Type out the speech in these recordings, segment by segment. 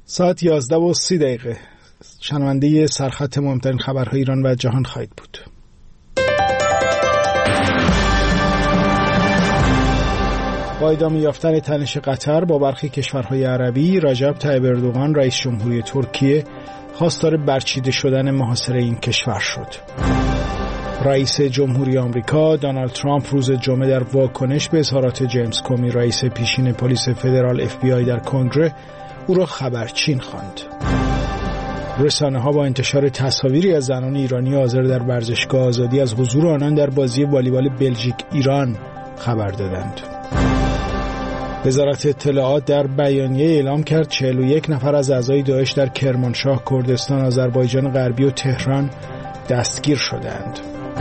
ساعت 11:30 شنونده سرخط مهمترین خبرهای ایران و جهان خواهید بود. با ادامه یافتن تنش قطر با برخی کشورهای عربی، رجب طیب اردوغان رئیس جمهوری ترکیه خواستار برچیده شدن محاصره این کشور شد. رئیس جمهوری آمریکا دونالد ترامپ روز جمعه در واکنش به اظهارات جیمز کومی رئیس پیشین پلیس فدرال FBI در کنگره او را خبرچین خواند. رسانه‌ها با انتشار تصاویری از زنان ایرانی حاضر در ورزشگاه آزادی از حضور آنان در بازی والیبال بلژیک ایران خبر دادند. وزارت اطلاعات در بیانیه اعلام کرد 41 نفر از اعضای داعش در کرمانشاه، کردستان، آذربایجان غربی و تهران دستگیر شدند.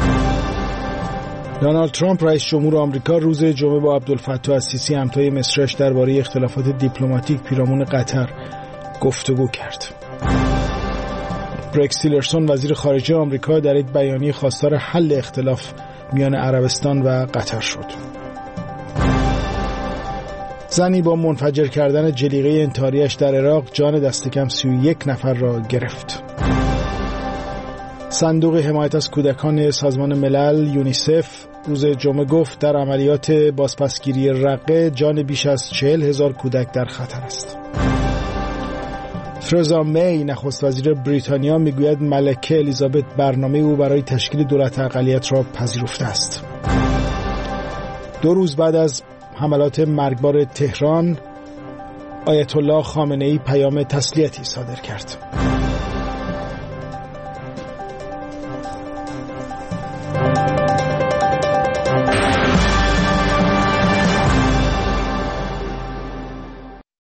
دونالد ترامپ رئیس جمهور آمریکا روز جمعه با عبدالفتاح السیسی همتای مصرش درباره اختلافات دیپلماتیک پیرامون قطر گفتگو کرد. رکس تیلرسون وزیر خارجه آمریکا در یک بیانیه خواستار حل اختلاف میان عربستان و قطر شد. زنی با منفجر کردن جلیقه انتحاریش در عراق جان دست کم 31 نفر را گرفت. صندوق حمایت از کودکان سازمان ملل یونیسف روز جمعه گفت در عملیات بازپسگیری رقه جان بیش از 40,000 کودک در خطر است. ترزا می نخست وزیر بریتانیا میگوید ملکه الیزابت برنامه او برای تشکیل دولت اقلیت را پذیرفته است. 2 روز بعد از حملات مرگبار تهران، آیت الله خامنه‌ای پیام تسلیتی صادر کرد.